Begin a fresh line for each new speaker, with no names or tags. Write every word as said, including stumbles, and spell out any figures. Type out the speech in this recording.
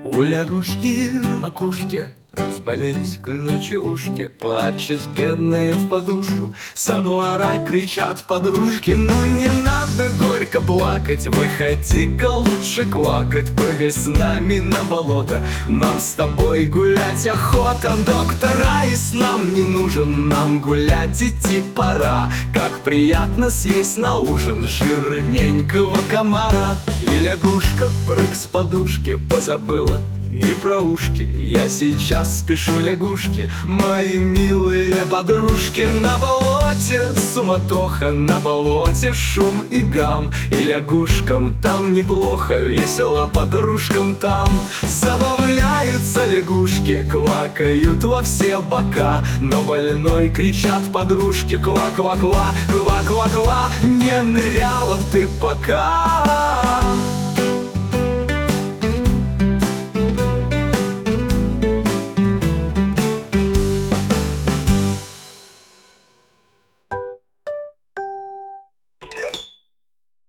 У лягушки на кушке разболелись к ночи ушки, плачет бедные в подушку, со двора кричат подружки. Ну не надо горько плакать, выходи-ка лучше квакать, прыгай с нами на болото, нам с тобой гулять охота. Доктора из нам не нужен, нам гулять идти пора. Как приятно съесть на ужин жирненького комара. И лягушка прыг с подушки позабыла и про ушки. Я сейчас спешу, лягушки, мои милые подружки. На болоте суматоха, на болоте шум и гам, и лягушкам там неплохо, весело подружкам там. Забавляются лягушки, квакают во все бока, но больной кричат подружки: ква-ква-ква, ква-ква-ква, не ныряла ты пока.